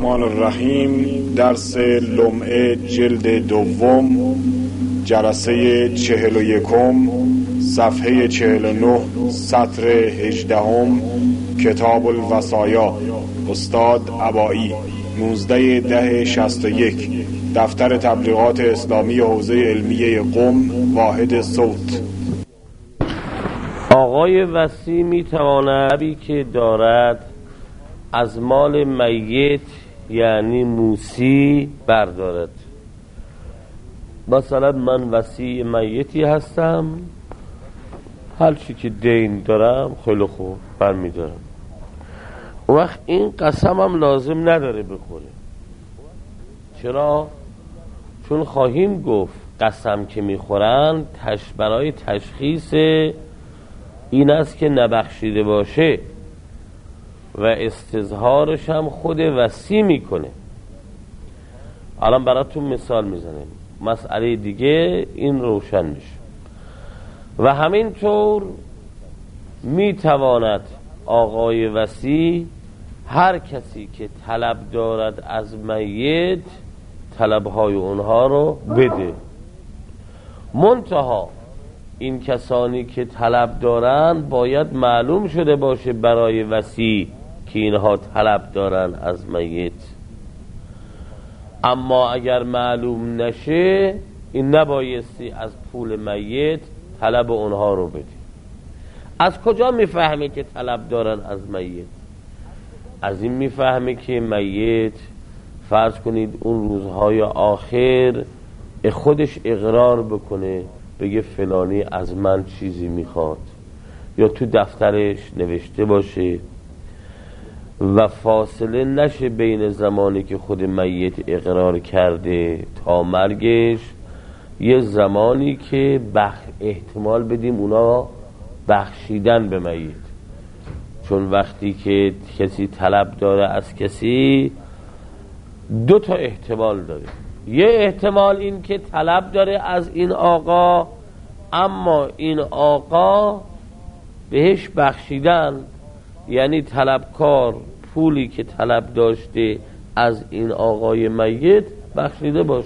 الرحمن الرحیم. درس لمعه جلد دوم، جلسه 41، صفحه 49، سطر 18، کتاب الوصایا، استاد عبایی، 19/10/61، دفتر تبلیغات اسلامی حوزه علمیه قم، واحد صوت. آقای وصی میتواند عبی که دارد از مال میت یعنی موسی بردارد. مثلا من وصی میتی هستم، هر چی که دین دارم خیلی خوب برمیدارم. اون وقت این قسم هم لازم نداره بخوره. چرا؟ چون خواهیم گفت قسم که میخورن برای تشخیص این است که نبخشیده باشه و استظهارش هم خود وصی میکنه. الان براتون مثال میزنیم، مسئله دیگه این روشن میشه. و همینطور میتواند آقای وصی هر کسی که طلب دارد از میت طلبهای اونها رو بده، منتها این کسانی که طلب دارن باید معلوم شده باشه برای وصی که اینها طلب دارن از میت. اما اگر معلوم نشه، این نبایستی از پول میت طلب اونها رو بده. از کجا میفهمه که طلب دارن از میت؟ از این میفهمه که میت فرض کنید اون روزهای آخر خودش اقرار بکنه، بگه فلانی از من چیزی میخواد، یا تو دفترش نوشته باشه و فاصله نشه بین زمانی که خود میت اقرار کرده تا مرگش، یه زمانی که احتمال بدیم اونا بخشیدن به میت. چون وقتی که کسی طلب داره از کسی، دو تا احتمال داره. یه احتمال این که طلب داره از این آقا، اما این آقا بهش بخشیدن، یعنی طلبکار پولی که طلب داشته از این آقای میت بخشیده باشه.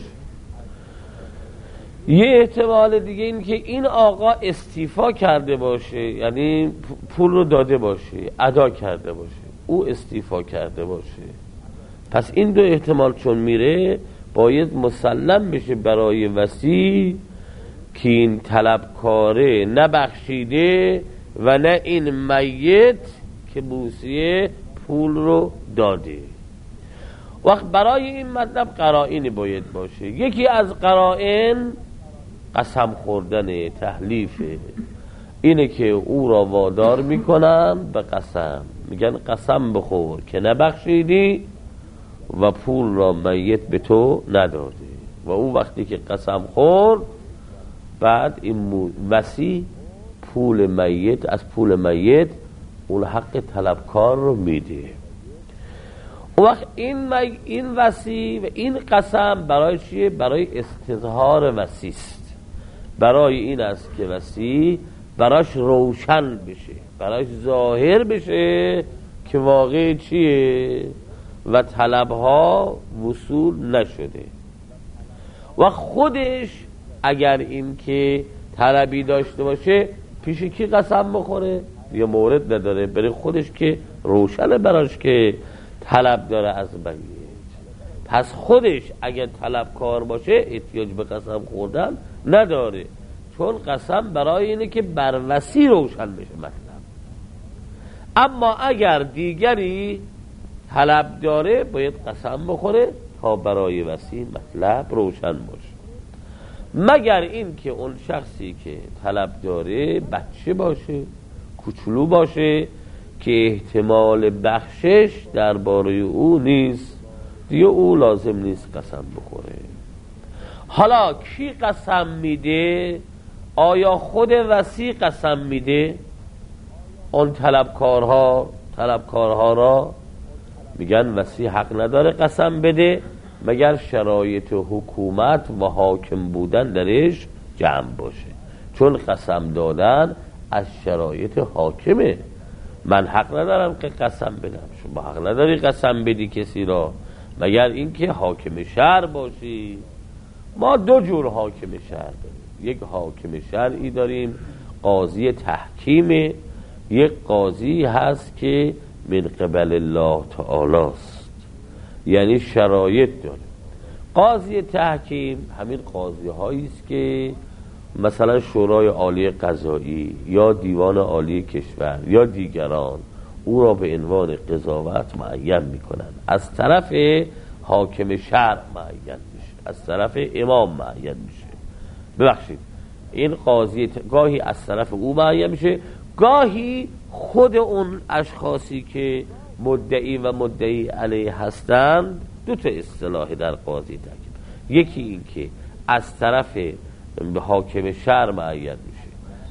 یه احتمال دیگه این که این آقا استیفا کرده باشه، یعنی پول رو داده باشه، ادا کرده باشه، او استیفا کرده باشه. پس این دو احتمال چون میره، باید مسلم بشه برای وصی که این طلبکاره نبخشیده و نه این میت که موسی پول رو داده. وقت برای این مطلب قرائنی باید باشه. یکی از قرائن قسم خوردن، تحلیفه. اینه که او را وادار میکنن به قسم، میگن قسم بخور که نبخشیدی و پول را میت به تو نداده. و او وقتی که قسم خورد، بعد این وصی پول میت، از پول میت اون حق طلبکار رو میده. اون وقت این وصی و این قسم برای چیه؟ برای استظهار وصی است. برای این است که وصی براش روشن بشه، براش ظاهر بشه که واقع چیه و طلبها وصول نشده. و خودش اگر این که طلبی داشته باشه، پیش کی قسم بخوره؟ یه مورد نداره، برای خودش که روشنه براش که طلب داره از میت. پس خودش اگر طلبکار باشه احتیاج به قسم خوردن نداره، چون قسم برای اینه که بر وصی روشن بشه مطلب. اما اگر دیگری طلب داره، باید قسم بخوره تا برای وصی مطلب روشن باشه. مگر این که اون شخصی که طلب داره بچه باشه، کوچولو باشه، که احتمال بخشش درباره او نیست، دیگه او لازم نیست قسم بخوره. حالا کی قسم میده؟ آیا خود وصی قسم میده؟ اون طلبکارها را میگن وصی حق نداره قسم بده مگر شرایط حکومت و حاکم بودن درش جمع باشه. چون قسم دادن از شرایط حاکمه. من حق ندارم که قسم بدم، شما حق نداری قسم بدی کسی را مگر اینکه حاکم شرع باشی. ما دو جور حاکم شرع داریم، یک حاکم شرعی داریم قاضی تحکیمه، یک قاضی هست که من قبل الله تعالی است، یعنی شرایط داره. قاضی تحکیم همین قاضی هایی است که مثلا شورای عالی قضایی یا دیوان عالی کشور یا دیگران او را به عنوان قضاوت معین میکنن، از طرف حاکم شرع معین میشه، از طرف امام معین میشه. ببخشید، این قاضی گاهی از طرف او معین میشه، گاهی خود اون اشخاصی که مدعی و مدعی علیه هستند. دو تا اصطلاح در قاضی تحکیم، یکی این که از طرف حاکم شرع معین میشه،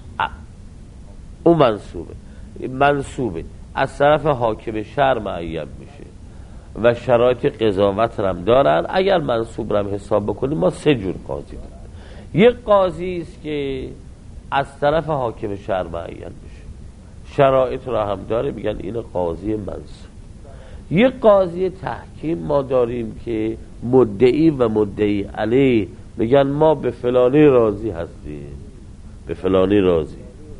اون منصوبه از طرف حاکم شرع معین میشه و شرایط قضاوت هم دارن. اگر منصوب رو هم حساب بکنیم ما سه جور قاضی داریم. یک قاضی است که از طرف حاکم شرع معین میشه، شرایط رو هم داره، میگن این قاضی منصوب. یک قاضی تحکیم ما داریم که مدعی و مدعی علیه میگن ما به فلانی راضی هستیم، به فلانی راضی،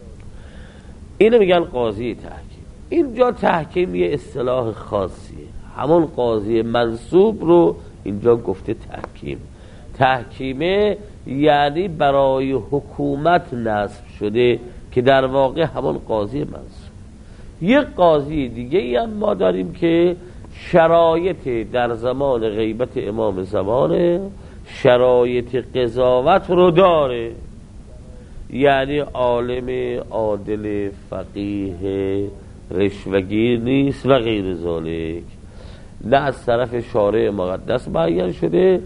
اینو میگن قاضی تحکیم. اینجا تحکیم یه اصطلاح خاصیه، همون قاضی منصوب رو اینجا گفته تحکیم. تحکیمه یعنی برای حکومت نصب شده که در واقع همون قاضی منصوب. یک قاضی دیگه هم ما داریم که شرایط در زمان غیبت امام زمانه، شرایط قضاوت رو داره، یعنی عالم عادل فقیه رشوه‌گیر نیست و غیر ذالک، نه از طرف شارع مقدس معین شده.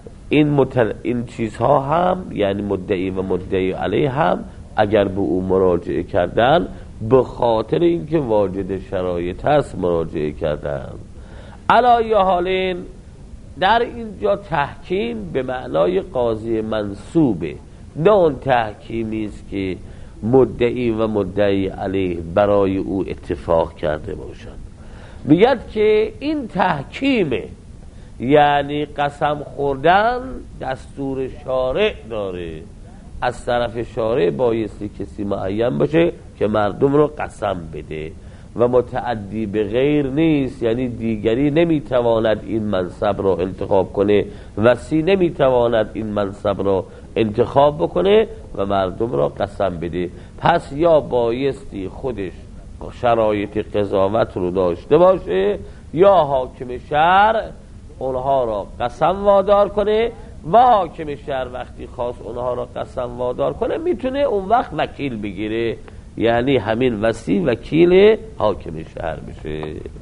این چیزها هم یعنی مدعی و مدعی علیه هم اگر به او مراجعه کردن به خاطر اینکه واجد شرایط هست مراجعه کردن. علی حالین در اینجا تحکیم به معنای قاضی منصوبه، نه اون تحکیمی است که مدعی و مدعی علیه برای او اتفاق کرده باشند. میگد که این تحکیمه، یعنی قسم خوردن دستور شارع داره، از طرف شارع بایستی کسی معین باشه که مردم رو قسم بده و متعدی به غیر نیست، یعنی دیگری نمیتواند این منصب را انتخاب کنه، وسی نمیتواند این منصب را انتخاب بکنه و مردم را قسم بده. پس یا بایستی خودش شرایط قضاوت رو داشته باشه یا حاکم شرع اونها را قسم وادار کنه و حاکم شرع وقتی خواست اونها را قسم وادار کنه میتونه اون وقت وکیل بگیره، یعنی همین وسی وکیل حاکم شهر بشه.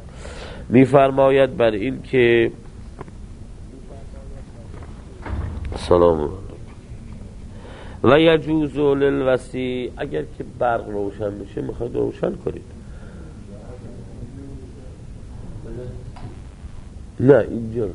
میفرماید بر این که سلام و یجوز للوسی، اگر که برق روشن بشه میخواد روشن کنید. نه اینجا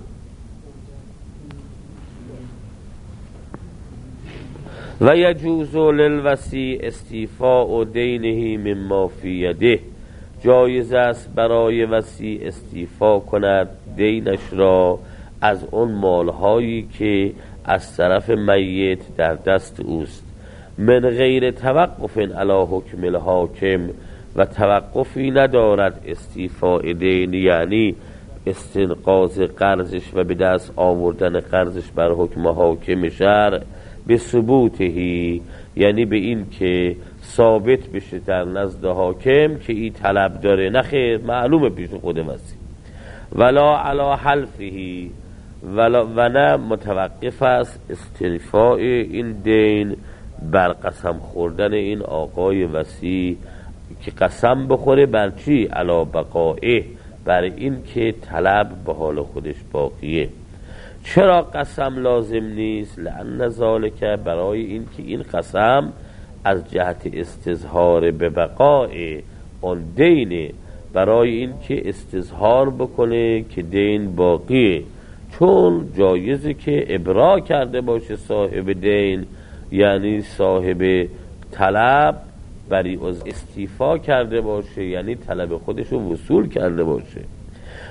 و یجوز للوسی استیفاء دینه مما فی یده، جایز است برای وسی استیفا کند دینش را از اون مالهایی که از طرف میت در دست اوست، من غیر توقف علی حکم الحاکم، و توقفی ندارد استیفاء دین یعنی استنقاض قرضش و به دست آوردن قرضش بر حکم حاکم شرع، به ثبوتهی یعنی به این که ثابت بشه در نزد حاکم که این طلب داره، نه خیر معلومه پیش خود وسی، ولا علی حلفهی و نه متوقف است استیفاء این دین بر قسم خوردن این آقای وسی که قسم بخوره بر چی؟ علی بقائه، بر این که طلب به حال خودش باقیه. چرا قسم لازم نیست؟ لأن ذالک، برای این که این قسم از جهت استظهار به بقاء اون دینه، برای این که استظهار بکنه که دین باقیه، چون جایزه که ابرا کرده باشه صاحب دین، یعنی صاحب طلب بری از استیفا کرده باشه، یعنی طلب خودشو وصول کرده باشه.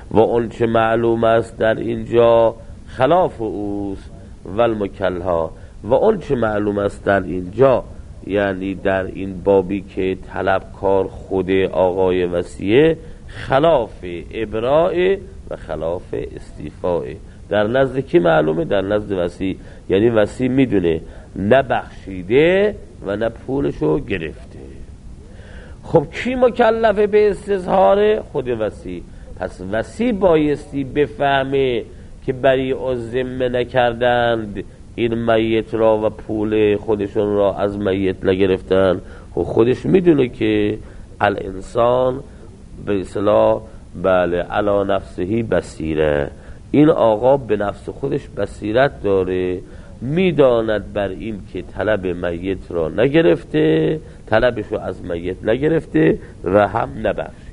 و اون چه معلوم است در اینجا خلاف اوست و المکلها، و اون چه معلوم است در اینجا یعنی در این بابی که طلبکار خود آقای وصیه خلاف ابراء و خلاف استیفاء. در نزد کی معلومه؟ در نزد وصی. یعنی وصی میدونه نه بخشیده و نه پولشو گرفته. خب کی مکلفه به استظهار؟ خود وصی. پس وصی بایستی بفهمه که بری از ذمه نکردند این میت را و پول خودشون را از میت نگرفتن. و خودش میدونه که الانسان به اصطلاح بله علی نفسهی بصیره، این آقا به نفس خودش بصیرت داره، میداند بر این که طلب میت را نگرفته، طلبشو از میت نگرفته و هم نبخشیده.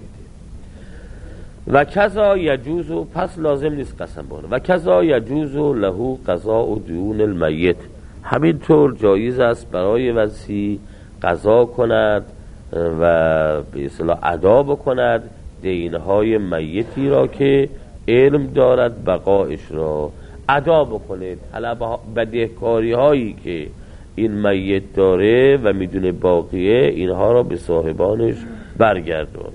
و کذا یجوز، پس لازم نیست قسم بانه. و کذا یجوز له قضاء دیون المیت، همینطور جایز است برای وصی قضا کند و به اصطلاح ادا بکند دینهای میتی را که علم دارد بقایش را ادا بکنه، بدهکاری هایی که این میت داره و میدونه باقیه اینها را به صاحبانش برگردانه.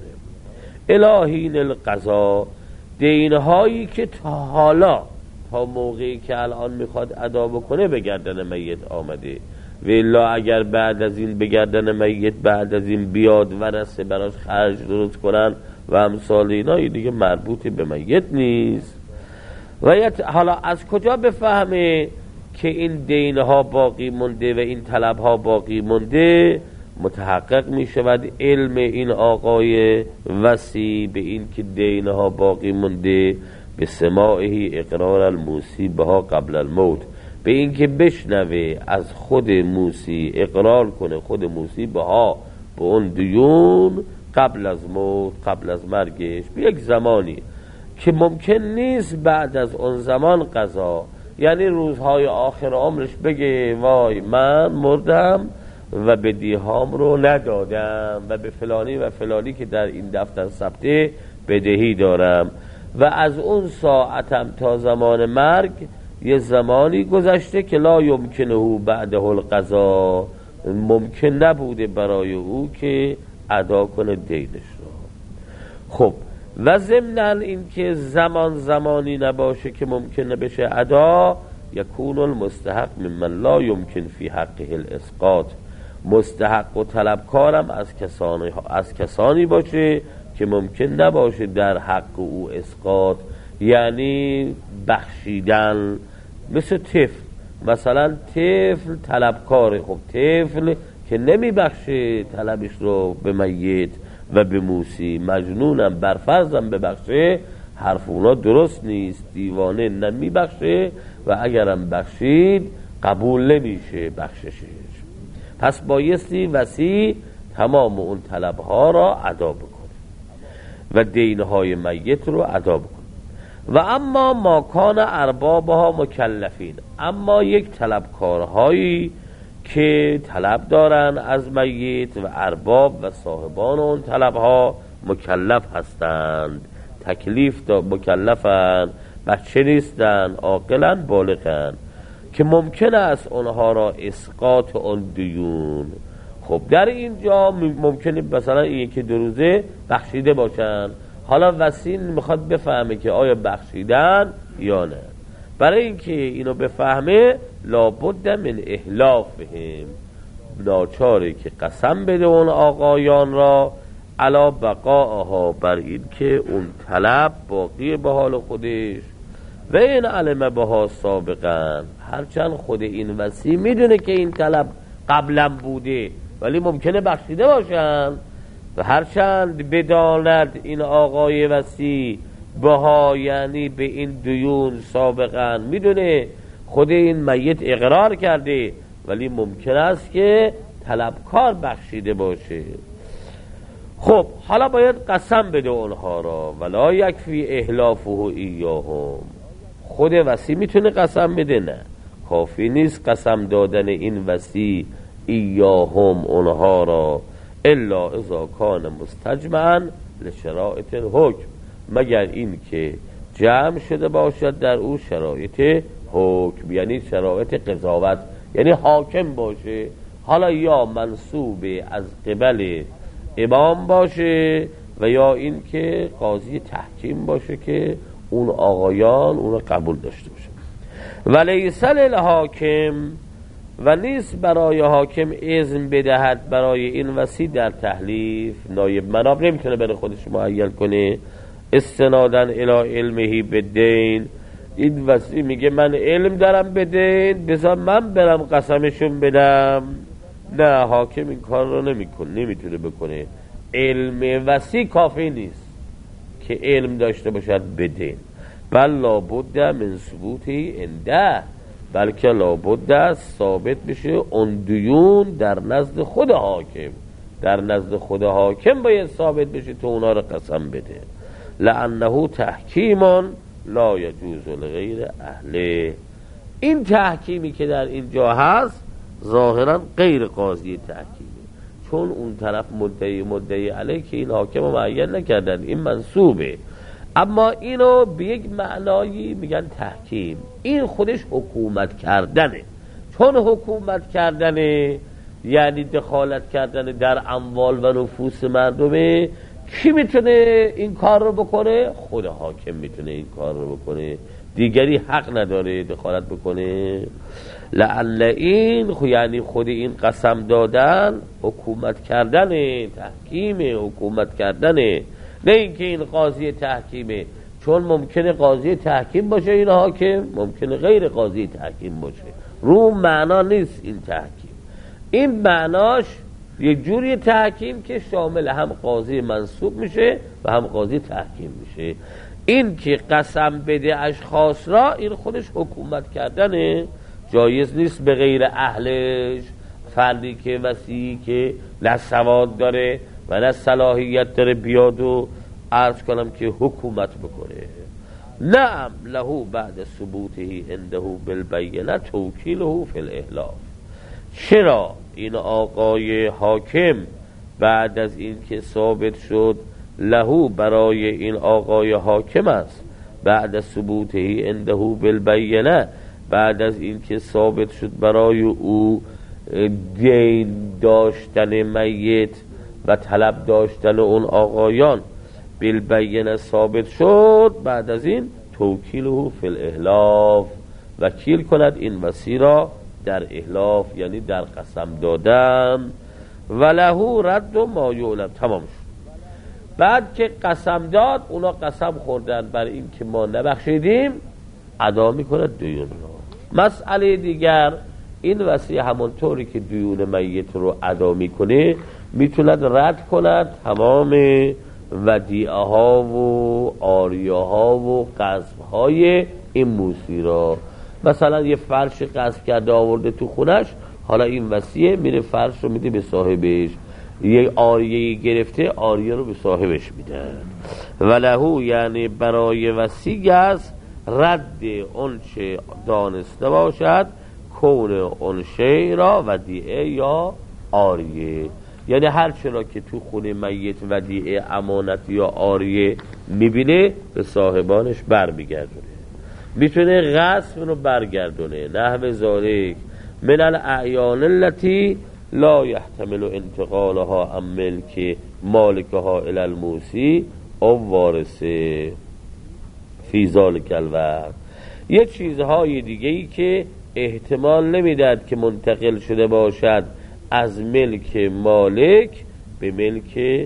الهین القضا، دینهایی که تا حالا تا موقعی که الان میخواد ادا بکنه به گردن میت آمده، و الا اگر بعد از این به گردن میت بعد از این بیاد ورثه براش خرج درست کنن و امثال اینا، این دیگه مربوط به میت نیست. و حالا از کجا بفهمه که این دینها باقی مونده و این طلبها باقی مونده؟ متحقق می شود علم این آقای وصی به این که دینها باقی مونده به سماعه اقرار الموسی بها قبل الموت، به این که بشنوه از خود موسی، اقرار کنه خود موسی بها به اون دیون قبل از موت، قبل از مرگش، به یک زمانی که ممکن نیست بعد از اون زمان قضا، یعنی روزهای آخر عمرش بگه وای من مردم و بدیهام رو ندادم و به فلانی و فلانی که در این دفتر ثبته بدهی دارم و از اون ساعتم تا زمان مرگ یه زمانی گذشته که لا یمکنه بعده القضا، ممکن نبوده برای او که ادا کنه دینش رو. خب و ضمن این که زمانی نباشه که ممکنه بشه ادا، یکون المستحق ممن لا یمکن فی حقه الاسقاط، مستحق و طلبکارم از کسانی باشه که ممکن نباشه در حق او اسقاط، یعنی بخشیدن. مثل طفل، مثلا طفل طلبکاره، خب طفل که نمی بخشه طلبش رو به میت و به موسی، مجنونم برفرضم ببخشه، حرف اونا درست نیست، دیوانه نمی بخشه و اگرم بخشید قبول نمیشه بخششش. پس بایستی وصی تمام اون طلبها را ادا بکنه و دینهای میت رو ادا بکنه. و اما ما کان اربابها مکلفین، اما یک طلبکارهایی که طلب دارن از میت و ارباب و صاحبان اون طلبها مکلف هستند، تکلیف مکلفن، بچه نیستن، عاقلن، بالغن، که ممکن است اونها را اسقاط اون دیون. خب در اینجا ممکنه مثلا این یکی دو روزه بخشیده باشن، حالا وصی میخواد بفهمه که آیا بخشیدن یا نه. برای اینکه اینو بفهمه لابد من احلافهم، ناچاره که قسم بده اون آقایان را علا بقاها، بر این که اون طلب باقی به حال خودش، و این علم بها سابقا، هرچند خود این وصی میدونه که این طلب قبلا بوده ولی ممکنه بخشیده باشن، و هرچند بداند این آقای وصی بها یعنی به این دیون سابقا، میدونه خود این میت اقرار کرده ولی ممکن است که طلبکار بخشیده باشه. خب حالا باید قسم بده اونها را، ولا یکفی احلافه ایاهم، خود وصی میتونه قسم بده؟ نه، کافی نیست قسم دادن این وصی ایاهم اونها را، الا اذا کان مستجمعا لشرائط الحکم، مگر این که جمع شده باشد در او شرایط حکم، یعنی شرایط قضاوت، یعنی حاکم باشه، حالا یا منصوب از قبل امام باشه و یا این که قاضی تحکیم باشه که اون آقایان اون رو قبول داشته باشه. ولیس للحاکم، و نیست برای حاکم اذن بدهد برای این وصی در تحلیف. نایب مناب نمیتونه برای خودش معین کنه استنادن الی علمهی بدین. این وصی میگه من علم دارم بدین، بذار من برم قسمشون بدم. نه، حاکم این کار رو نمیتونه بکنه. علم وصی کافی نیست که علم داشته باشد بدین، بل لابد من ثبوتی عنده، بلکه لابد ثابت بشه اون دیون در نزد خود حاکم، در نزد خود حاکم باید ثابت بشه تو اونا رو قسم بده. لانه تحکیم لا یجوز لغیر اهله. این تحکیمی که در اینجا هست ظاهرا غیر قاضی تحکیمی، چون اون طرف مدعی علیه که این حاکم رو معین نکردن، این منصوبه، اما اینو به یک معنایی میگن تحکیم. این خودش حکومت کردنه، چون حکومت کردنه یعنی دخالت کردن در اموال و نفوس مردمه. کی میتونه این کار رو بکنه؟ خود حاکم میتونه این کار رو بکنه، دیگری حق نداره دخالت بکنه. لعل این یعنی خود این قسم دادن حکومت کردنه، تحکیمه، حکومت کردنه، نه اینکه این قاضی تحکیمه. چون ممکنه قاضی تحکیم باشه این حاکم، ممکنه غیر قاضی تحکیم باشه. رو معنا نیست این تحکیم. این معناش یک جوری تحکیم که شامل هم قاضی منصوب میشه و هم قاضی تحکیم میشه. این که قسم بده اشخاص را، این خودش حکومت کردنه، جایز نیست به غیر اهلش. فردی که وصی که نه سواد داره و نه صلاحیت داره بیاد و عرض کنم که حکومت بکنه. نعم له بعد ثبوته عنده بالبینه توکیله فی الاحلاف. چرا این آقای حاکم بعد از این که ثابت شد له برای این آقای حاکم است، بعد از ثبوته عنده بالبینه، بعد از این که ثابت شد برای او دین داشتن میت و طلب داشتن اون آقایان بالبینه ثابت شد، بعد از این توکیله فی الاحلاف، وکیل کند این وصی را در احلاف، یعنی در قسم دادن. وله رد ما یعلم. تمام شد. بعد که قسم داد، اونا قسم خوردن بر این که ما نبخشیدیم، ادا میکند دیون را. مسئله دیگر، این وصی همونطوری که دیون میت رو ادا میکنه میتوند رد کند تمام ودیعه ها و آریه ها و غصب های این موسی را. مثلا یه فرش غصب کرده آورده تو خونش، حالا این وصیه میره فرش رو میده به صاحبش، یه آریه گرفته آریه رو به صاحبش میده. وله یعنی برای وصی است رد اون چه دانسته باشد کون اون شی را ودیعه یا آریه، یعنی هر چرا که تو خونه میت ودیعه امانت یا آریه میبینه به صاحبانش برمیگردونه، میتونه غصب رو برگردونه. نحو ذالک من الاعیان التي لا يحتمل انتقالها عن ملک مالکها الی الموسی او وارثه فی ذالک الوقت. یه چیزهای دیگه‌ای که احتمال نمیداد که منتقل شده باشد از ملک مالک به ملک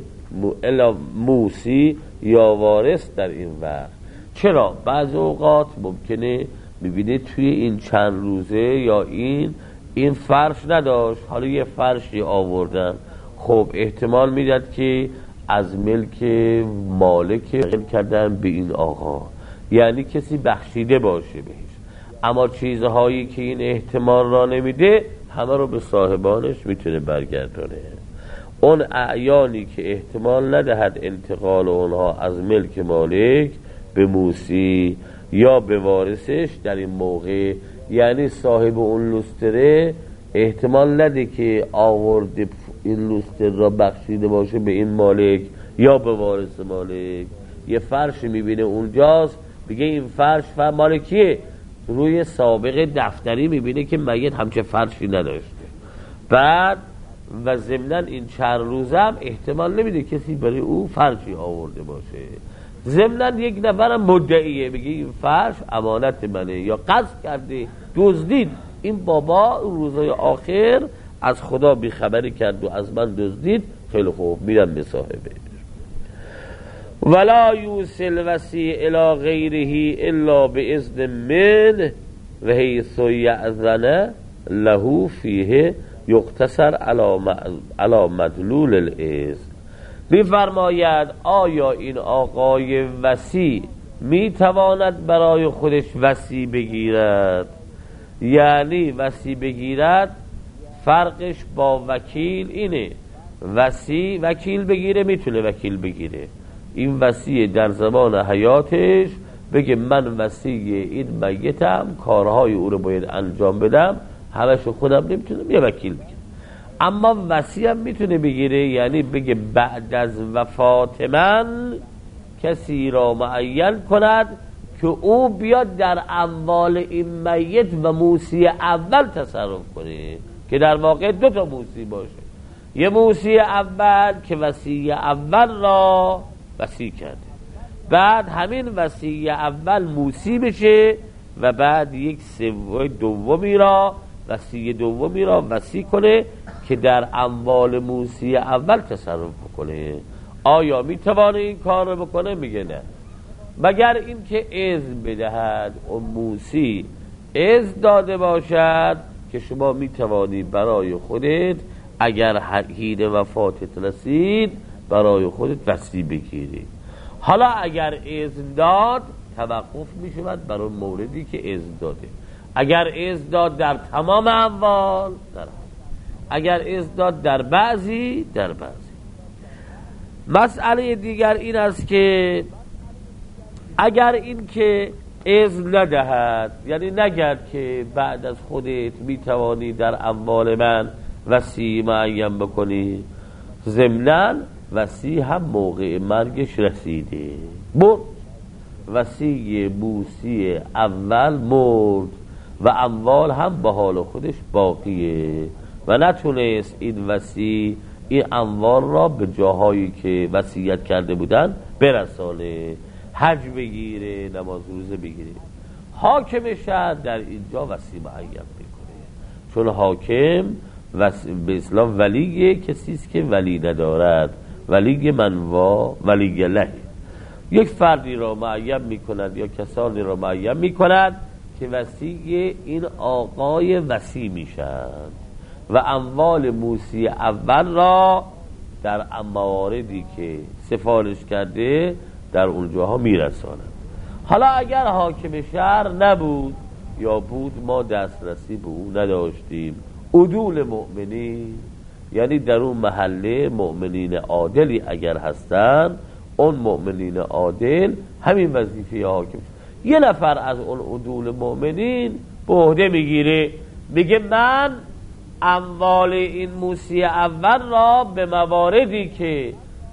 موسی یا وارث در این وقت. چرا؟ بعض اوقات ممکنه میبینه توی این چند روزه یا این فرش نداشت، حالا یه فرشی آوردن، خب احتمال میداد که از ملک مالک کردن به این آقا، یعنی کسی بخشیده باشه بهش. اما چیزهایی که این احتمال را نمیده همه رو به صاحبانش میتونه برگردونه. اون اعیانی که احتمال ندهد انتقال اونها از ملک مالک به موسی یا به وارثش در این موقع، یعنی صاحب اون لوستره احتمال نده که آورده این لوستر را بخشیده باشه به این مالک یا به وارث مالک، یه فرش میبینه اونجاست، بگه این فرش مال کیه؟ روی سابقه دفتری میبینه که میت همچه فرشی نداشته. بعد و ضمناً این چند روزه هم احتمال نمیده کسی برای او فرشی آورده باشه. ضمناً یک نفرم مدعیه، بگه این فرش امانت منه، یا قصد کرده دزدید، این بابا روزهای آخر از خدا بیخبری کرد و از من دزدید، خیلی خوب میرم به صاحبه. ولا یوصل وصی الی غیره الا باذن منه و حیث یأذن له فیه یقتصر علی مدلول الاذن. میفرماید آیا این آقای وصی میتواند برای خودش وصی بگیرد؟ یعنی وصی بگیرد فرقش با وکیل اینه، وصی وکیل بگیره میتونه وکیل بگیره، این وصی در زمان حیاتش بگه من وصی این میتم، کارهای او رو باید انجام بدم، همشو خودم نمیتونم، یه وکیل بگیره. اما وصی هم میتونه بگیره، یعنی بگه بعد از وفات من کسی را معین کند که او بیاد در اموال این میت و موصی اول تصرف کنه، که در واقع دو تا موصی باشه، یه موصی اول که وصی اول را وصی کرده، بعد همین وصی اول موصی بشه و بعد یک دومی را وصی دومی را وصی کنه که در اموال موصی اول تصرف بکنه. آیا میتوانه این کار رو بکنه؟ میگه نه، مگر اینکه اذن بدهد اون موصی اذن داده باشد که شما میتوانی برای خودت اگر حین وفاتت رسید برای خودت وصی بگیری. حالا اگر اذن داد توقف میشود بر اون موردی که اذن داده. اگر اذن داد در تمام اموال در، اگر اذن داد در بعضی در بعضی. مسئله دیگر این است که اگر این که اذن ندهد، یعنی نگرد که بعد از خودت میتوانی در اموال من وصی معین بکنی، ضمناً وصی هم موقع مرگش رسیده مرد، وصی موصی اول مرد و اموال هم به حال خودش باقیه و نتونست این وصی این اموال را به جاهایی که وصیت کرده بودن برسانه، حج بگیره، نماز روزه بگیره. حاکم شهر در اینجا وصی معین میکنه، چون حاکم به اسلام ولی کسی است که ولی ندارد، ولی منوا ولی له، یک فردی را معین میکند یا کسانی را معین میکند که وصی این آقای وصی میشند و اموال موصی اول را در مواردی که سفارش کرده در اونجاها میرساند. حالا اگر حاکم شهر نبود یا بود ما دسترسی به اون نداشتیم، عدول مؤمنین، یعنی در اون محله مؤمنین عادلی اگر هستن، اون مؤمنین عادل همین وظیفه حاکم، یه نفر از اون عدول مؤمنین به عهده میگیره، میگه من اموال این موصی اول را به مواردی که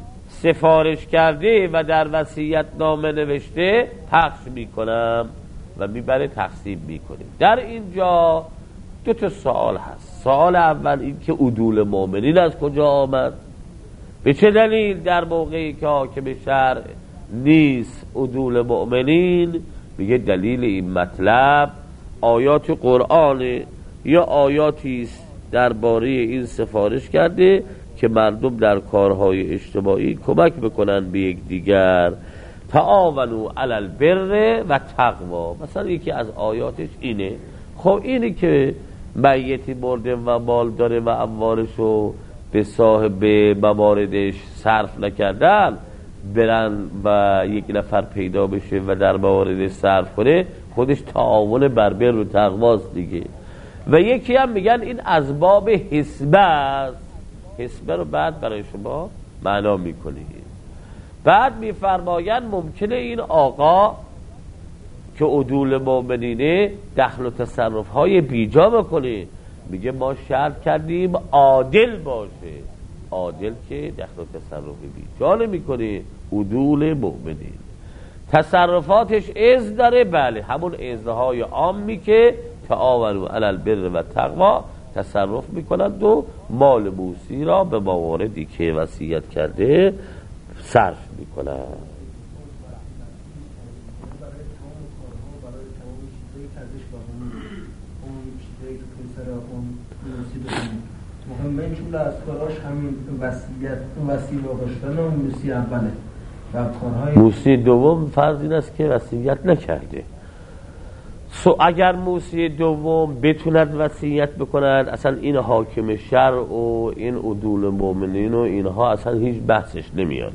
سفارش کرده و در وصیت نامه نوشته پخش میکنم و میبره تقسیم میکنه. در اینجا دو تا سوال هست. سوال اول این که عدول مؤمنین از کجا آمد؟ به چه دلیل در موقعی که حاکم شهر نیست عدول مؤمنین؟ میگه دلیل این مطلب آیات قرآن یا آیاتی است درباره این سفارش کرده که مردم در کارهای اجتماعی کمک بکنن به یک دیگر، تعاونوا علی البر و تقوا. مثلا یکی از آیاتش اینه. خب اینی که میتی مرده و مال داره و اموالشو به صاحب مواردش صرف نکردن، برن و یک نفر پیدا بشه و در مواردش صرف کنه، خودش تعاون بر بر و تقواست دیگه. و یکی هم میگن این از باب حسبه است. حسبه رو بعد برای شما معنا میکنه. بعد میفرماین ممکنه این آقا که عدول مؤمنینه دخل و تصرف های بیجا بکنه. میگه ما شرط کردیم عادل باشه. عادل که دخل و تصرف بیجا نمیکنه، عدول مؤمنین. تصرفاتش اذن داره، بله، همون اذنهای عامی که تعاونوا علی البر و تقوا تصرف میکنند و مال موسی را به مواردی که وصیت کرده صرف میکنند. مهمه چون از کاراش همین وصیت داشتن و موسی اوله و کارهای موسی دوم فرض این است که وصیت نکرده. اگر موسی دوم بتوند وصیت بکند، اصلا این حاکم شرع و این عدول مؤمنین و اینها اصلا هیچ بحثش نمیاد.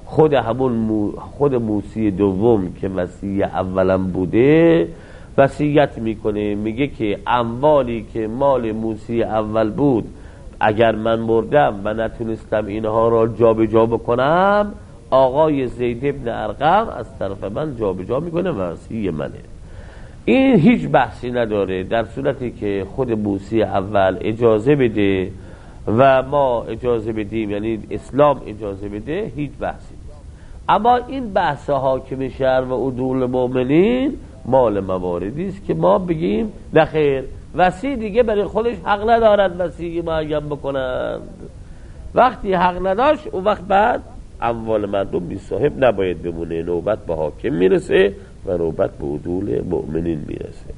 خود موسی دوم که وصی اولا بوده وصیت میکنه، میگه که اموالی که مال موسی اول بود اگر من مردم و نتونستم اینها را جابجا بکنم، آقای زید ابن ارقم از طرف من جابجا میکنه و وصی منه. این هیچ بحثی نداره، در صورتی که خود موسی اول اجازه بده و ما اجازه بدیم، یعنی اسلام اجازه بده، هیچ بحثی نیست. اما این بحث حاکم شهر و عدول مؤمنین مال مواردی است که ما بگیم نخیر، وصی دیگه برای خودش حق ندارد وصی معین بکنند. وقتی حق نداشت اون وقت بعد اموال مردم بی صاحب نباید بمونه، نوبت به حاکم میرسه و نوبت به عدول مؤمنین میرسه.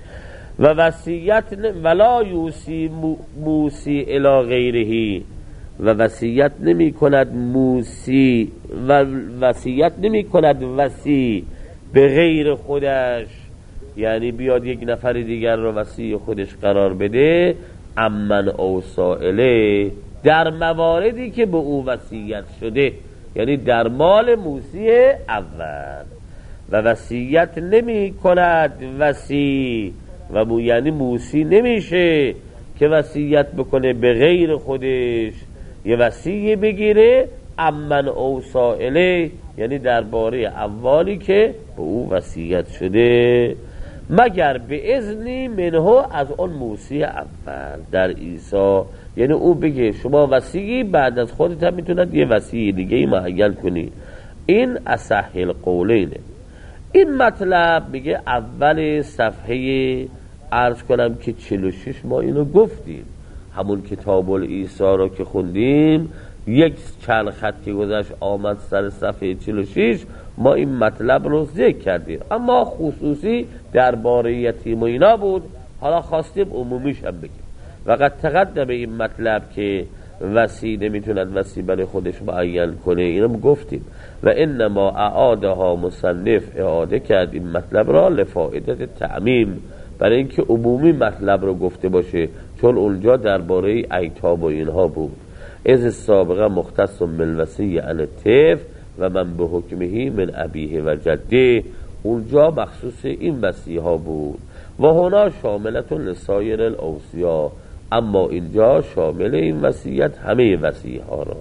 و وصیت ولا یوسی موسی الی غیره، و وصیت نمی کند موسی و وصیت نمی کند وصی به غیر خودش، یعنی بیاد یک نفر دیگر رو وصی خودش قرار بده، امن او سائله، در مواردی که به او وصیت شده، یعنی در مال موسی اول. و وصیت نمی کند وصی و یعنی موسی نمیشه که وصیت بکنه به غیر خودش، یه وصی بگیره امن او سائله، یعنی درباره اموالی که به او وصیت شده، مگر به اذنی منه، از اون موسی اول در عیسی، یعنی او بگه شما وصی، بعد از خودت هم میتوند یه وصی دیگه معین کنی. این اصح القولینه. این مطلب میگه اول صفحه عرض کنم که 46 ما اینو گفتیم، همون کتاب العیسی رو که خوندیم، یک چند خط که گذشت آمد سر صفحه 46 ما این مطلب رو ذکر کردیم، اما خصوصی درباره یتیم و اینا بود، حالا خواستیم عمومیش هم بگیم. وقت تقدم این مطلب که وصی نمیتوند وصی برای خودش معین کنه، اینو گفتیم. و انما اعادها مصنف اعاده کرد این مطلب را لفائدت تعمیم، برای اینکه عمومی مطلب رو گفته باشه، چون اونجا درباره ایتام و اینها بود. از سابقه مختص من وصی عن الطفل و من به حکمه من ابیه و جده، اونجا مخصوص این وصی ها بود. و هنا شاملت لسایر الاوصیا، اما اینجا شامل این وصیت همه وصی ها را.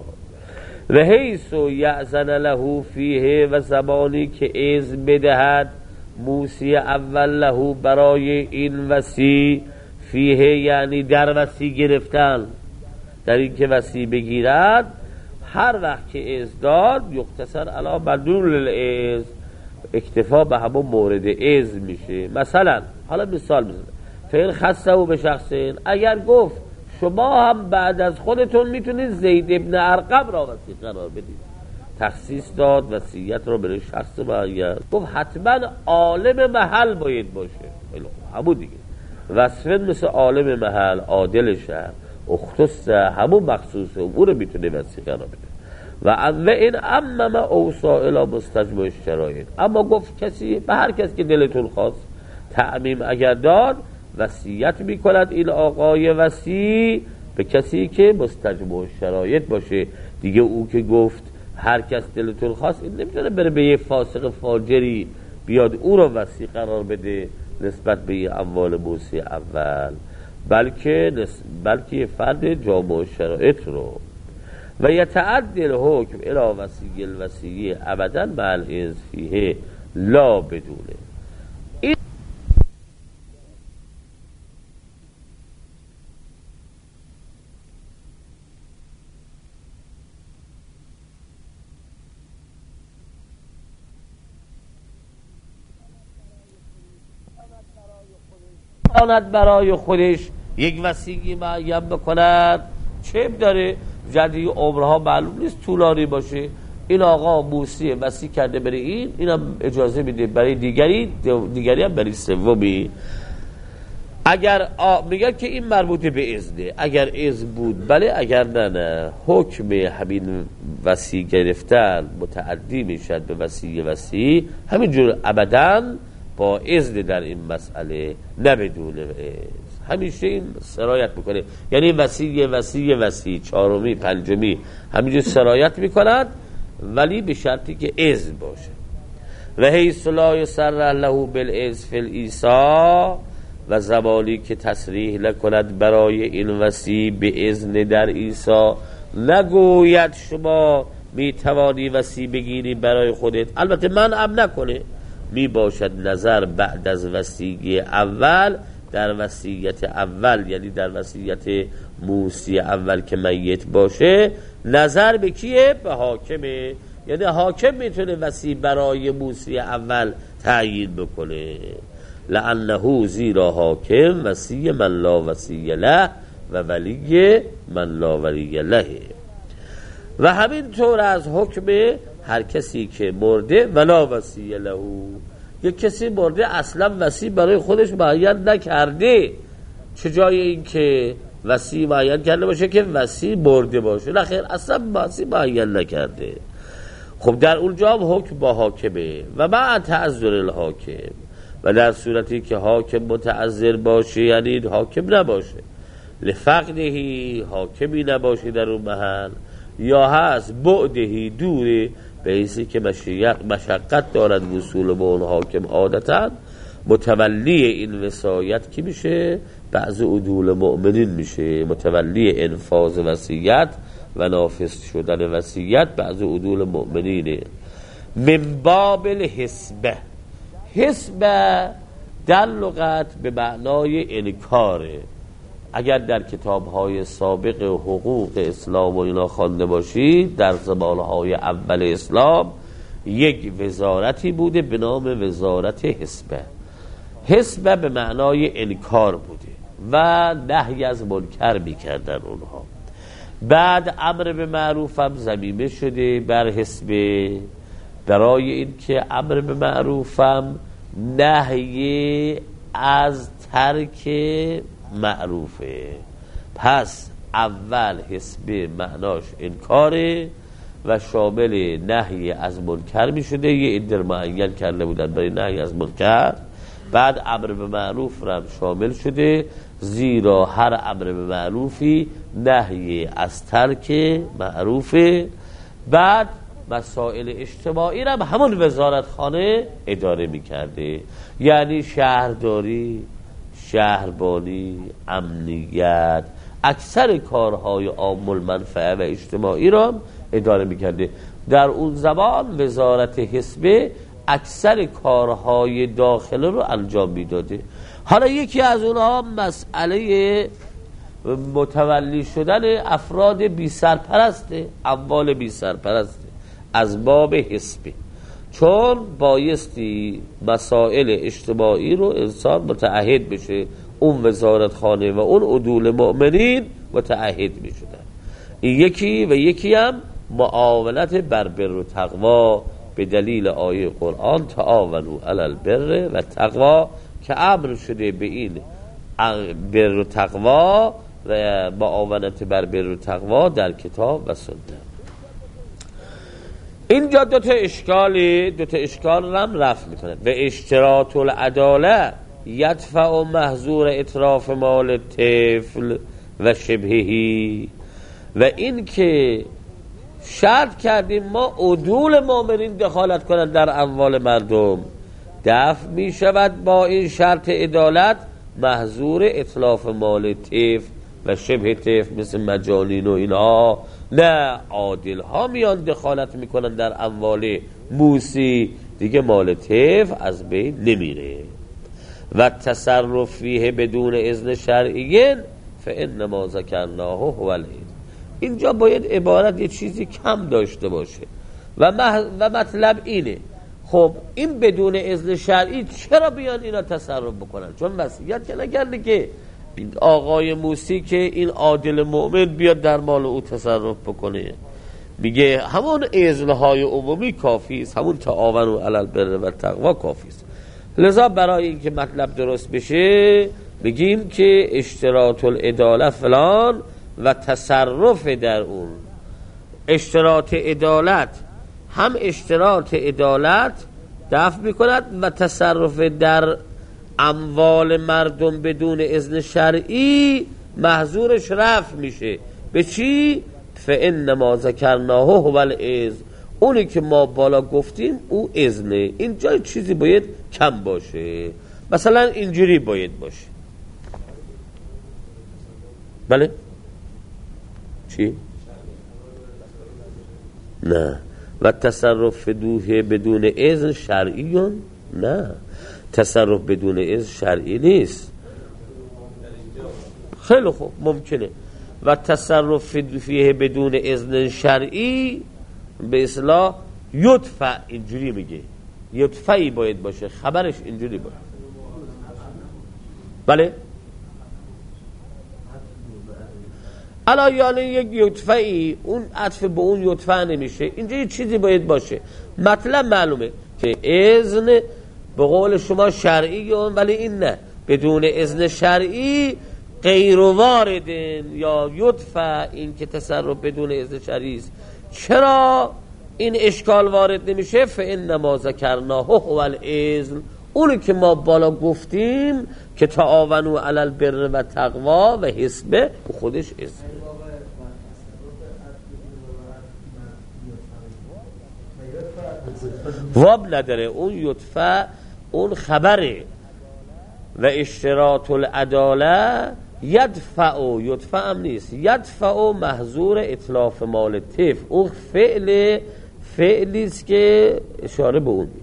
و حیث یأذن له فیه، و زبانی که اذن بدهد موسی اول له برای این وصی، فیه یعنی در وصی گرفتن، در این که وصی بگیرد، هر وقت که اذن داد یقتصر علی مدلول الاذن، اکتفا به همون مورد اذن میشه. مثلا حالا مثال بزنم، فعل خصه و به شخصین، اگر گفت شما هم بعد از خودتون میتونید زید ابن ارقم را وصی قرار بدید، تخصیص داد وصیت را برای شخص معین، گفت حتما عالم محل باید باشه، همون دیگه وصفه مثل عالم محل، عادل شهر، اختص همون مخصوصه، او رو میتونه وصی قرار بده. و این امم اوصا الی مستجمع الشرایط، اما گفت کسی به هر کس که دلتون خواست تعمیم اگر داد، وصیت میکند این آقای وصی به کسی که مستجمع الشرایط باشه دیگه. او که گفت هر کس دلتون خواست، این نمیتونه بره به یه فاسق فاجری بیاد او رو وصی قرار بده نسبت به یه اموال موسی اول، بلکه فرد جامع الشرایط رو. و یتعدل حکم الی وصی الوصی ابدا مع الاذن فیه لا بدونه. آند برای خودش یک وصیگی معین بکند، چه داره؟ جدی عمرها معلوم نیست طولانی باشه. این آقا موسی وصی کرده برای اینم اجازه میده برای دیگری هم برای سومی. اگر میگن که این مربوط به اذنه، اگر اذن بود بله، اگر نه حکم همین وصی گرفتن متعدی میشد به وصی همینجور ابداً با اذن در این مسئله، نه بدون اذن. همیشه این سرایت میکنه، یعنی وصی چهارمی پنجمی همینجور سرایت میکند، ولی به شرطی که اذن باشه. و حیث لا یصرح له بالاذن فی الایصا، و زمانی که تصریح نکند برای این وصی به اذن در ایصا، نگوید شما میتوانی وصی بگیری برای خودت، البته منعم نکنه، می باشد نظر بعد از وصیگی اول در وصیت اول، یعنی در وصیت موسی اول که میت باشه، نظر به کیه؟ به حاکمه. یعنی حاکم میتونه وصی برای موسی اول تعیین بکنه. لعنه، زیرا حاکم وصی من لا وصی له و ولی من لا ولی له. و همین طور از حکم هر کسی که مرده ولا وصی له، یک کسی مرده اصلا وصی برای خودش معین نکرده، چه جای این که وصی معین کرده باشه که وصی مرده باشه؟ نه خیر، اصلا وصی معین نکرده. خب در اونجا هم حکم با حاکمه. و مع تعذر الحاکم، و در صورتی که حاکم متعذر باشه، یعنی حاکم نباشه، لفقدهی، حاکمی نباشه در اون محل، یا هست بعدهی، دوره، به حیثی که مشقت دارد وصول به اون حاکم، عادتا متولی این وصایت کی میشه؟ بعض عدول مؤمنین میشه، متولی انفاذ وصیت و نافذ شدن وصیت بعض عدول مؤمنینه. من باب الحسبه، حسبه در لغت به معنای انکاره. اگر در کتاب‌های سابق حقوق اسلام و اینا خوانده باشید، در زمانهای اول اسلام یک وزارتی بوده به نام وزارت حسبه. حسبه به معنای انکار بوده و نهی از منکر می‌کردن اونها. بعد امر به معروف هم ضمیمه شده بر حسبه، برای این که امر به معروفم نهی از ترک معروفه. پس اول حسبه معناش انکاره و شامل نهی از منکر می شده، یه عده معین کرده بودن برای نهی از منکر. بعد امر به معروف هم شامل شده، زیرا هر امر به معروفی نهی از ترک معروفه. بعد مسائل اجتماعی را همون وزارتخانه اداره میکرده، یعنی شهرداری، شهربانی، امنیت، اکثر کارهای عام المنفعه و اجتماعی را اداره میکرده. در اون زمان وزارت حسبه اکثر کارهای داخله رو انجام میداده. حالا یکی از اونها مسئله متولی شدن افراد بی سرپرسته، اموال بی سرپرسته، از باب حسبه، چون بایستی مسائل اجتماعی رو انسان متعهد بشه، اون وزارتخانه و اون عدول مؤمنین متعهد می شدن. این یکی و یکی هم معاونت بر بر و تقوا به دلیل آیه قرآن تعاونوا علی البر و تقوا، که امر شده به این بر و تقوا و معاونت بر بر و تقوا در کتاب و سنت. اینجا دو تا اشکال هم رفع میکنه. و اشتراط العداله یدفع محظور اطراف مال طفل و شبههی، و این که شرط کردیم ما عدول مؤمنین دخالت کنند در اموال مردم، دفع می شود با این شرط عدالت محظور اطلاف مال طفل و شبه طفل مثل مجانین و اینها. نه، عادل ها میان دخالت میکنن در اموال موسی، دیگه مال طفل از بین نمیره. و تصرف فیه بدون اذن شرعی فانما ذکرناه هو العلم. اینجا باید عبارت یه چیزی کم داشته باشه و مطلب اینه. خب این بدون اذن شرعی چرا بیان اینا تصرف بکنن؟ چون وصیت که نکرده که آقای موسی که این عادل مؤمن بیاد در مال او تصرف بکنه. میگه همون اذنهای عمومی کافی است، همون تعاونوا علی البر و التقوا کافی است. لذا برای اینکه مطلب درست بشه بگیم که اشتراط العدالت فلان و تصرف در اون. اشتراط عدالت هم اشتراط عدالت دفع میکند و تصرف در اموال مردم بدون اذن شرعی محظورش رفع میشه. به چی؟ فإنما ذکرناه هو الاذن، اونی که ما بالا گفتیم او اذنه. اینجا چیزی باید کم باشه، مثلا اینجوری باید باشه. بله چی؟ نه. و تصرف دوه بدون اذن شرعیون؟ نه، تصرف بدون اذن شرعی نیست. خیلی خوب ممکنه. و تصرف فیه بدون اذن شرعی به اصطلاح یدفع، اینجوری میگه یدفعی باید باشه، خبرش اینجوری باشه. بله الا یعنی یک یدفعی، اون عطف به اون یدفع نمیشه. اینجا یه چیزی باید باشه. مطلب معلومه که اذن به قول شما شرعیون، ولی این نه، بدون اذن شرعی غیر واردن یا یدفع، این که تصرف بدون اذن شرعی است. چرا این اشکال وارد نمیشه؟ فإنما ذکرناه هو الاذن، اونی که ما بالا گفتیم که تعاونوا علی البر و تقوا و حسبه، خودش اذن. واب نداره، اون یدفع اون خبره. و اشتراط العداله یدفع، یدفع هم نیست، یدفع محظور اتلاف مال طفل، اون فعلی است که اشاره به اون.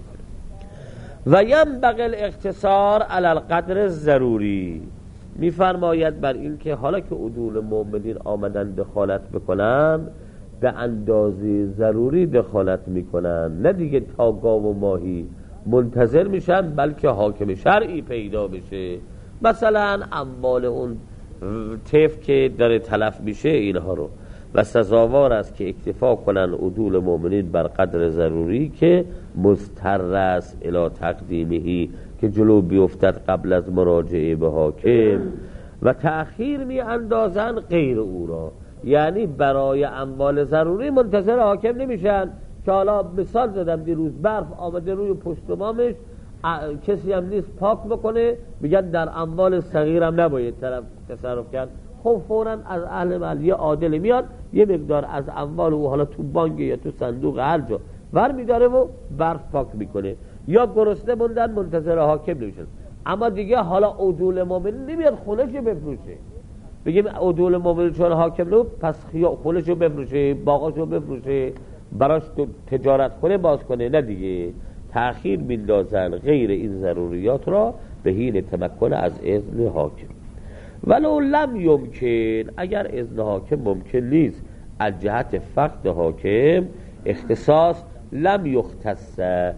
و ینبغی الاقتصار علی القدر ضروری، میفرماید بر این که حالا که عدول مؤمنین آمدن دخالت بکنن به اندازه ضروری دخالت میکنن، نه دیگه تا گاو و ماهی منتظر میشن بلکه حاکم شرعی پیدا بشه. مثلا اموال اون طفل که داره تلف میشه اینها رو، و سزاوار است که اکتفا کنن عدول مؤمنین بر قدر ضروری که مضطر است الی تقدیمهی، که جلو بیفتد قبل از مراجعه به حاکم، و تأخیر می اندازن غیر او را، یعنی برای اموال ضروری منتظر حاکم نمیشن که حالا مثال زدم دیروز برف آمده روی پشت بامش، کسی هم نیست پاک بکنه، میگن در اموال صغیرم نباید تصرف کرد. خب فوراً از اهل محل یه عادل میاد یه مقدار از اموال او، حالا تو بانک یا تو صندوق هر جا ور میداره و برف پاک میکنه. یا گرسنه موندن منتظر حاکم نمیشن. اما دیگه حالا عدول مؤمن نمیاد خونه‌شو بفروشه، بگیم عدول مؤمن چون حاکم نو پس خونه‌شو بفروشه، باغاشو بفروشه، براش تجارت خونه باز کنه. نه دیگه، تأخیر میندازن غیر این ضروریات را به حین تمکن از اذن حاکم. ولو لم یمکن، اگر اذن حاکم ممکن نیست، از جهت فقد حاکم اختصاص لم یختص،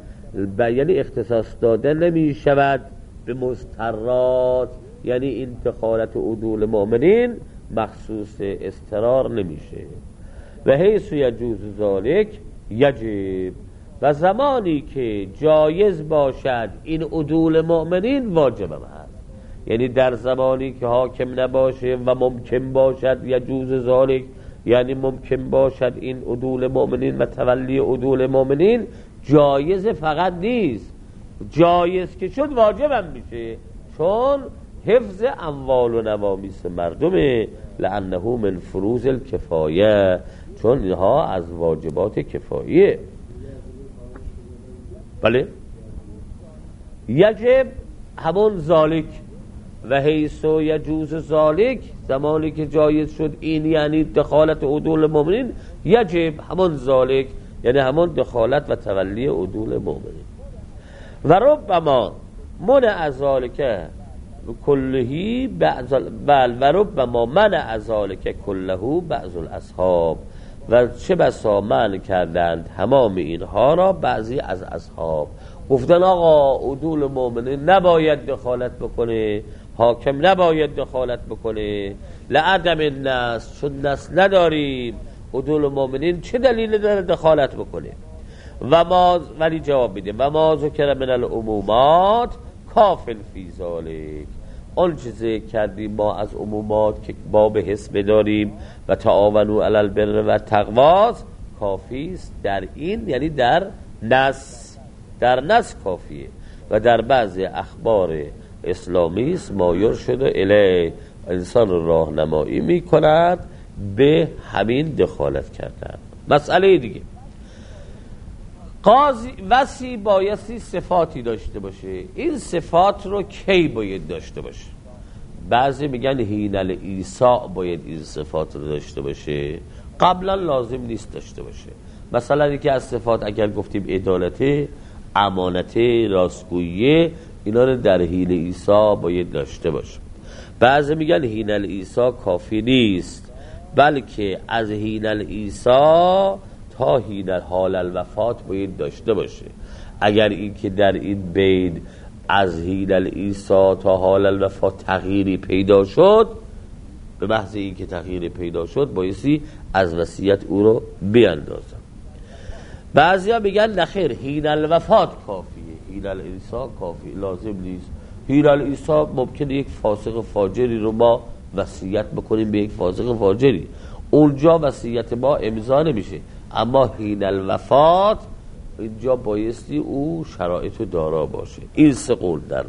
یعنی اختصاص داده نمی شود به مضطرات، یعنی این دخالت عدول مؤمنین مخصوص اضطرار نمیشه. و حیث یجوز ذالک یجب، و زمانی که جایز باشد این عدول مؤمنین واجب هم هست، یعنی در زمانی که حاکم نباشه و ممکن باشد یجوز ذالک، یعنی ممکن باشد این عدول مؤمنین و تولی عدول مؤمنین جایز فقط نیست، جایز که شد واجب هم میشه، چون حفظ اموال و نوامیس مردمه، لانه من فروض الکفایه، چون اینها از واجبات کفاییه. بله یجب همون ذالک، و حیث یجوز ذالک، زمانی که جایز شد این، یعنی دخالت عدول مؤمنین، یجب همون ذالک، یعنی همون دخالت و تولی عدول مؤمنین. و ربما منع ذالک کلهی و ربما منع ذالک کله بعض الاصحاب، و چه بسا منع کردند تمام اینها را بعضی از اصحاب. گفتن آقا عدول مؤمنین نباید دخالت بکنه، حاکم نباید دخالت بکنه، لعدم النص، چون نص نداریم، عدول مؤمنین چه دلیل داره دخالت بکنه؟ و ما، ولی جواب میده و ما ذکر من العمومات کافل فی ذالک، آن چیزی کردیم ما از عمومات که باب حسب داریم و تعاونوا علی البر و تقوا کافی است در این، یعنی در نص کافیه. و در بعضی اخبار اسلامی است ما یرشد الی، انسان راهنمایی میکند به همین دخالت کردن. مسئله دیگه، قاضی وصی بایستی صفاتی داشته باشه. این صفات رو کی باید داشته باشه؟ بعضی میگن حین الایساء باید این صفات رو داشته باشه، قبلا لازم نیست داشته باشه. مثلا یکی از صفات اگر گفتیم عدالت، امانت، راستگویی، اینا رو در حین الایساء باید داشته باشه. بعضی میگن حین الایساء کافی نیست، بلکه از حین الایساء تا حین حال الوفات باید داشته باشه. اگر این که در این بین از حین الایساء تا حال الوفات تغییری پیدا شد، به محض این که تغییری پیدا شد بایستی از وصیت او رو بیاندازن. بعضی ها میگن نخیر، حین الوفات کافیه، حین الایساء کافی، لازم نیست. حین الایساء ممکنه یک فاسق فاجری رو ما وصیت بکنیم به یک فاسق فاجری، اونجا وصیت ما امضا نمیشه، اما حین الوفات اینجا بایستی او شرایط دارا باشه. این سه قول در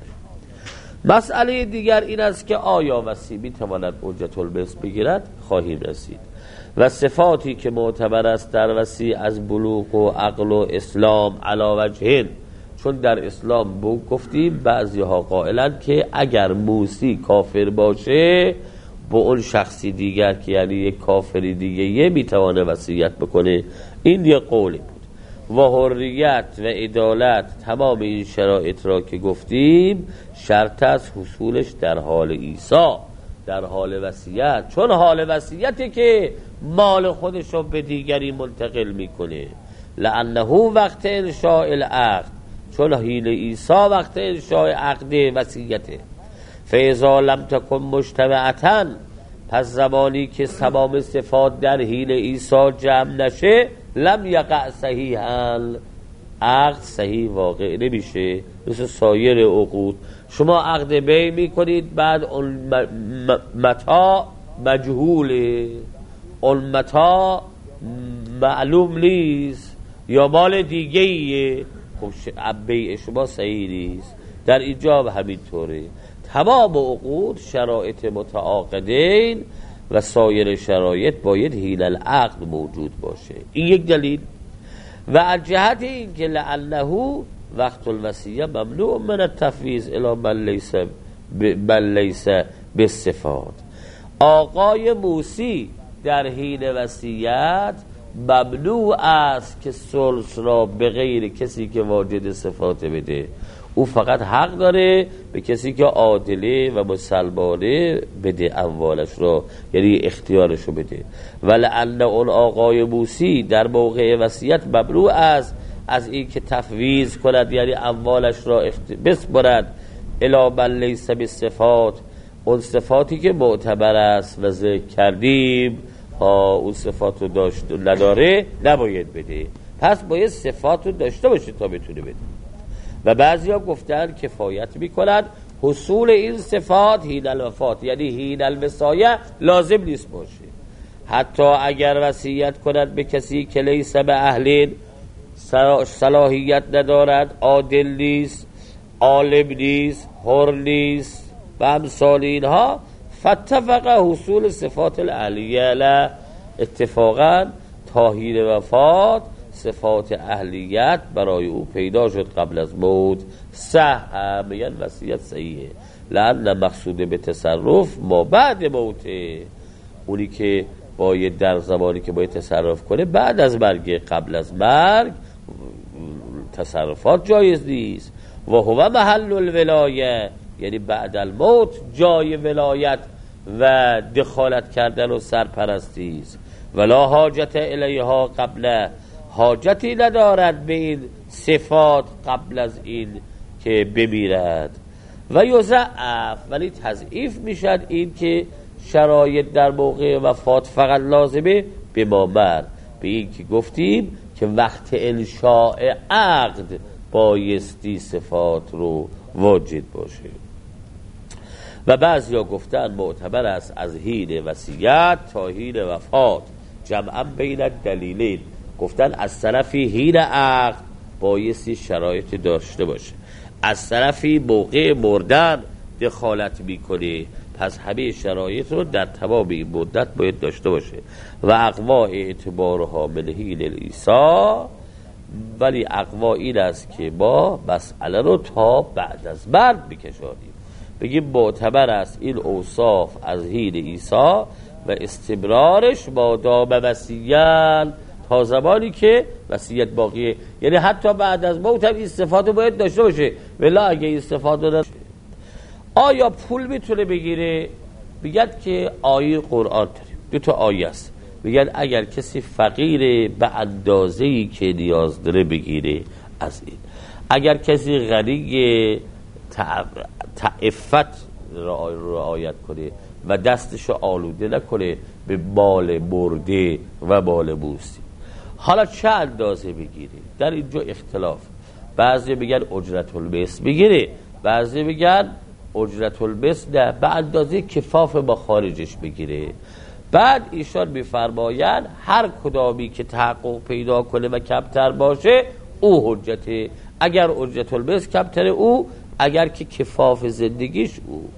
مسئله دیگر این است که آیا وصی میتواند حجت المثل بگیرد؟ خواهیم رسید. و صفاتی که معتبر است در وصی از بلوغ و عقل و اسلام علی وجهین، چون در اسلام گفتیم بعضی ها قائلند که اگر موسی کافر باشه با اون شخصی دیگر که یعنی یک کافری دیگه یه میتوانه وصیت بکنه. این یه قولی بود. و حریت و عدالت، تمام این شرایط را که گفتیم شرط از حصولش در حال ایسا، در حال وصیت، چون حال وصیتی که مال خودش رو به دیگری منتقل میکنه. لانه وقت انشاء العقد، چون حین ایسا وقت انشاء عقد وصیته. فاذا لم تکن مجتمعتا، پس زمانی که تمام صفات در حین ایسا جمع نشه، لم یقع صحیحا، عقد صحیح واقع نمیشه. مثل سایر عقود، شما عقد بی میکنید، بعد اون متا مجهوله، اون متا معلوم نیست یا مال دیگه ایه، خب بیع شما صحیح نیست. در اینجا همینطوره، تمام عقود شرایط متعاقدین و سایر شرایط باید حین العقد موجود باشه. این یک دلیل. و از جهت این که لعله وقت الوصیه ممنوع من التفویض الی من لیس بالصفات، آقای موسی در حین وصیت ممنوع است که ثلث را به غیر کسی که واجد صفات بده. او فقط حق داره به کسی که عادله و مسلمانه بده اموالش را، یعنی اختیارش رو بده. ولعل اون آقای موسی در موقع وصیت ممنوع است از این که تفویض کند، یعنی اموالش را بسپرد الی من لیس بالصفات، اون صفاتی که معتبر است و ذکر کردیم اون صفات رو داشت نداره نباید بده. پس باید صفات رو داشته باشه تا بتونه بده. و بعضی ها گفتن کفایت میکنند حصول این صفات حین الوفات، یعنی حین الوصایه لازم نیست باشه. حتی اگر وصیت کند به کسی که لیس به اهلین، صلاحیت ندارد، عادل نیست، عالم نیست، حر نیست و امثال اینها، فاتفق حصول صفات الاهلیه، اتفاقا تا حین وفات صفات اهلیت برای او پیدا شد قبل از موت، صح، میگن وصیت صحیحه. لأن مقصود به تصرف ما بعد موته، اونی که باید در زمانی که باید تصرف کنه بعد از مرگ، قبل از مرگ تصرفات جایز نیست. و هو محل الولایه، یعنی بعد الموت جای ولایت و دخالت کردن و سرپرستی است. ولا حاجت الیها قبل، حاجتی ندارد به این صفات قبل از این که بمیرد. و یضعف، ولی تضعیف میشد این که شرایط در موقع وفات فقط لازمه به ما مرد، به این که گفتیم که وقت انشاء عقد بایستی صفات رو واجد باشه. و بعضیا گفتن معتبر است از حین وصیت تا حین وفات، جمعا بین دلیلین. گفتن از طرفی حین عقد بایستی شرایط داشته باشه، از طرفی موقع مردن دخالت میکنه، پس همه شرایط رو در تمام این مدت باید داشته باشه. و اقوا اعتبارها من حین الایصا، ولی اقوا این است که ما مسئله رو تا بعد از مرگ بکشانیم، بگیم معتبر است این اوصاف از حین ایسا و استمرارش مادام وصیت، تا زمانی که وصیت باقیه، یعنی حتی بعد از موت هم استفاده باید داشته باشه، ولی اگه استفاده داشته. آیا پول میتونه بگیره؟ بگید که آیه قرآن داریم، 2 آیه است، بگید اگر کسی فقیره به اندازه‌ای که نیاز داره بگیره از این، اگر کسی غنی تعفت رعایت کنه و دستشو آلوده نکنه به مال مرده و مال موسی. حالا چه اندازه بگیره؟ در اینجا اختلاف، بعضی میگن اجرت المثل بگیره، بعضی میگن اجرت المثل نه، به اندازه کفاف با خارجش بگیره. بعد ایشان میفرماین هر کدامی که تحقق پیدا کنه و کمتر باشه او حجته، اگر اجرت المثل کمتره او، اگر که کفاف زندگیش او.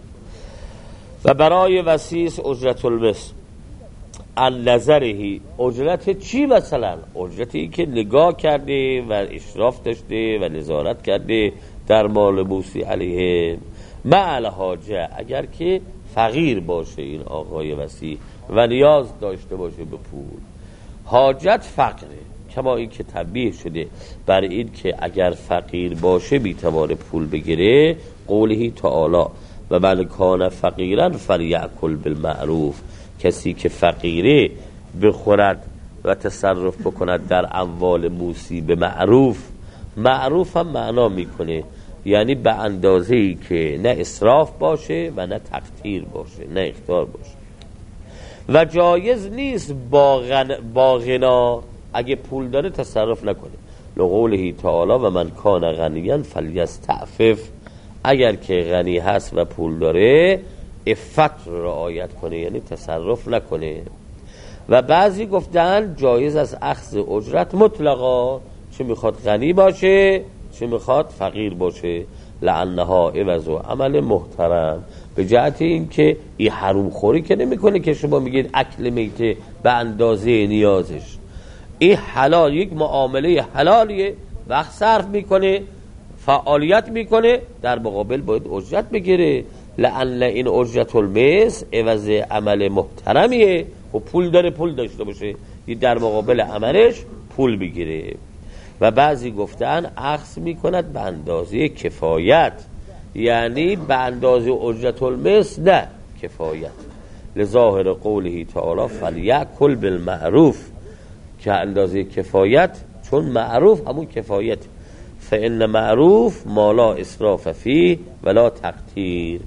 و برای وسیس اجرت المثل عن نظرهی، اجرت چی؟ مثلا اجرتی که نگاه کرده و اشراف داشته و نظارت کرده در مال موسی علیه مع الحاجه، اگر که فقیر باشه این آقای وسیع و نیاز داشته باشه به پول. حاجت فقره، کما این که تنبیه شده بر این که اگر فقیر باشه میتوانه پول بگیره، قوله تعالی و من کان فقیرا فلیأکل بالمعروف، کسی که فقیره بخورد و تصرف بکند در اموال موسی به معروف. معروف هم معنا میکنه یعنی به اندازه‌ای که نه اسراف باشه و نه تقتیر باشه، نه اخطار باشه. و جایز نیست با غنا، اگه پول داره تصرف نکنه. لقوله تعالی و من کان غنیا فلیستعفف، اگر که غنی هست و پول داره عفت رو رعایت کنه، یعنی تصرف نکنه. و بعضی گفتن جایز از اخذ اجرت مطلقا، چه میخواد غنی باشه چه میخواد فقیر باشه، لعنها عوض و عمل محترم، به جهت این که این حروم خوری که نمیکنه که شما میگید اکل میته به اندازه نیازش، این حلال، یک معامله حلالیه، وقت صرف میکنه، فعالیت میکنه، در مقابل باید اجرت بگیره. لعن این اجرت المثل عوض عمل محترمیه، و پول داره پول داشته باشه، در مقابل عملش پول بگیره. و بعضی گفتن اخذ میکند به اندازه کفایت، یعنی به اندازه اجرت المثل نه کفایت. لظاهر قوله تعالی فلیأکل بالمعروف، که اندازه کفایت، چون معروف همون کفایت. فإن معروف ما لا اسراف فيه ولا تقتیر،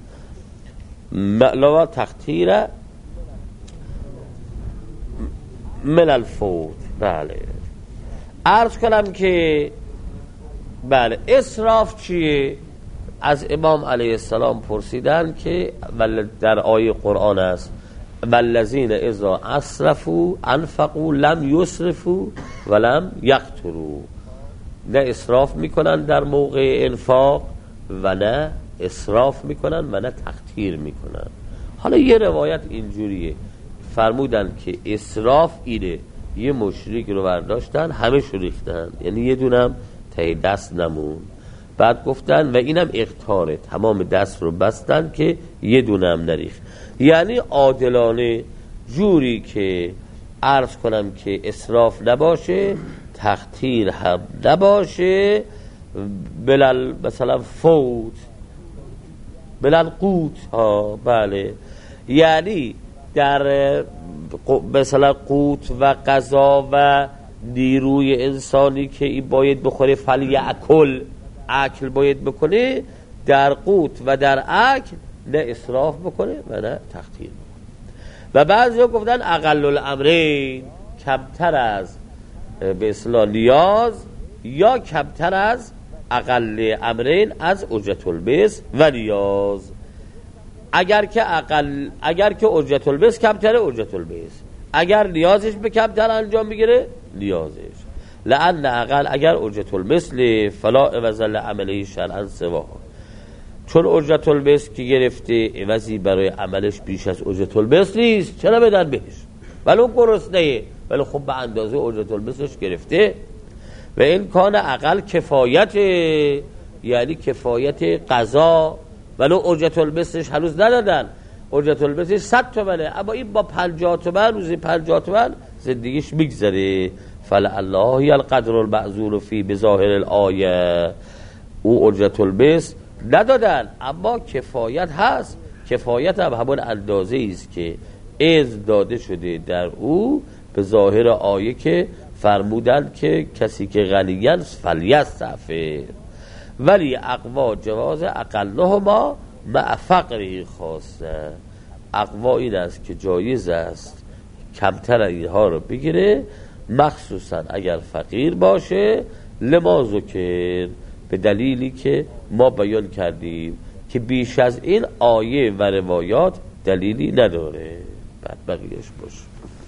لا تقتیر من الفوت. بله عرض کنم که بله اسراف چیه؟ از امام علیه السلام پرسیدن که در آیه قرآن است والذین اذا اسرفوا انفقوا لم یسرفوا ولم یقتروا، نه اسراف میکنن در موقع انفاق و نه اسراف میکنن و نه تقتیر میکنن. حالا یه روایت اینجوریه فرمودن که اسراف اینه یه مشرک رو برداشتن همه شو ریختن، یعنی یه دونم ته دست نمون. بعد گفتن و اینم اقتاره، تمام دست رو بستن که یه دونم نریخت. یعنی عادلانه، جوری که عرض کنم که اسراف نباشه، تقتیر هم نباشه، بلال مثلا فوت بلال قوت ها. بله یعنی در مثلا قوت و غذا و نیروی انسانی که این باید بخوره اکل باید بکنه در قوت و در اکل، نه اسراف بکنه و نه تقتیر بکنه. و بعضی ها گفتن اقل الامرین، کمتر از به اصطلاح نیاز یا کمتر از اقل امرین از اجرت البس و نیاز. اگر که اجرت البس کمتره اجرت البس، اگر نیازش به کمتر انجام بگیره نیازش. لأن اقل اگر اجرت المثل فلا عوض لعمله شرعا سوا، چون اجرت المثل که گرفته عوضی برای عملش بیش از اجرت المثل نیست، چرا بدن بهش؟ ولی اون گرسنه‌ایه، ولی خب به اندازه اجرت المثلش گرفته. و این کان اقل کفایت، یعنی کفایت قضا، ولی اجرت المثلش هنوز ندادن، اجرت المثلش 100 تومنه، اما این با 50 تومن روزی 50 تومن زندگیش میگذره. فلعله القدر المعذور فی بظاهر الآیه، او اجرت المثل ندادن اما کفایت هست. کفایت هم همون اندازه است که اذن داده شده در او به ظاهر آیه که فرمودن که کسی که غنیان فلیستعفف، ولی اقوا جواز اقلهما مع فقره خاصه. اقوا این است که جایز است کمتر اینها رو بگیره، مخصوصا اگر فقیر باشه، لما ذکر، به دلیلی که ما بیان کردیم که بیش از این آیه و روایات دلیلی نداره. بعد بقیهش باشه.